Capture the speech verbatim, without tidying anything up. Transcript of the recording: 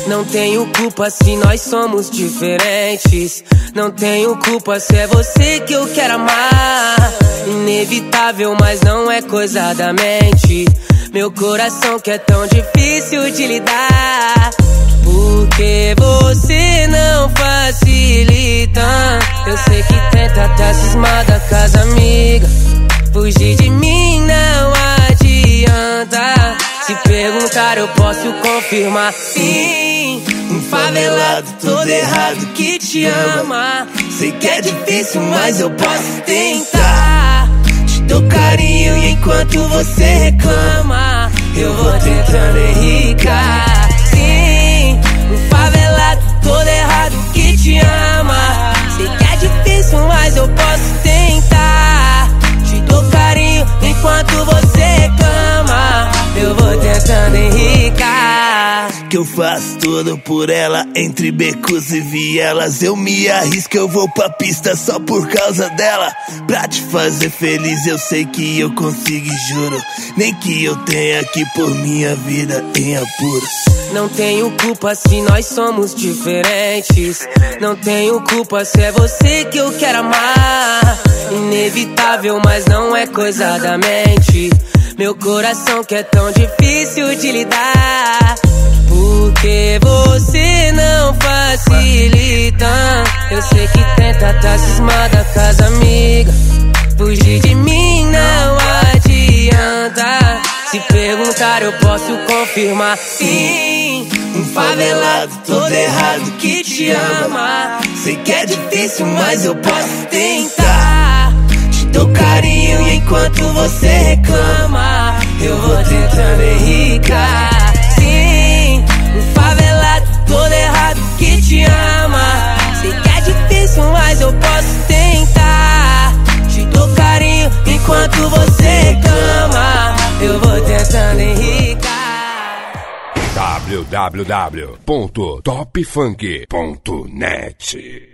Não tenho culpa se nós somos diferentes. Não tenho culpa se é você que eu quero amar. Inevitável, mas não é coisa da mente. Meu coração que é tão difícil de lidar. Porque você não facilita. Eu sei que tenta tá cismada com as amigas. Fugir de mim não adianta. Se perguntar eu posso confirmar. Sim, um favelado todo errado que te ama. Sei que é difícil, mas eu posso tentar. Te dou carinho e enquanto você reclama, eu vou tentando enricar. Sim, um favelado todo errado que te ama. Sei que é difícil, mas eu posso tentar. Te dou carinho enquanto você reclama, eu vou tentando enricar. Que eu faço tudo por ela, entre becos e vielas. Eu me arrisco, eu vou pra pista só por causa dela. Pra te fazer feliz eu sei que eu consigo e juro. Nem que eu tenha que pôr minha vida em apuros. Não tenho culpa se nós somos diferentes. Não tenho culpa se é você que eu quero amar. Inevitável, mas não é coisa da mente. Meu coração que é tão difícil de lidar. Porque você não facilita. Eu sei que tenta tá cismada com as amigas. Fugir de mim não adianta. Se perguntar eu posso confirmar. Sim, um favelado todo errado que te ama. Sei que é difícil, mas eu posso tentar. Te dou carinho e enquanto você reclama, eu vou tentando enricar. Sim, um favelado todo errado que te ama. Sei que é difícil, mas eu posso tentar. Te dou carinho enquanto você reclama, eu vou tentando enricar. w w w ponto top funk ponto net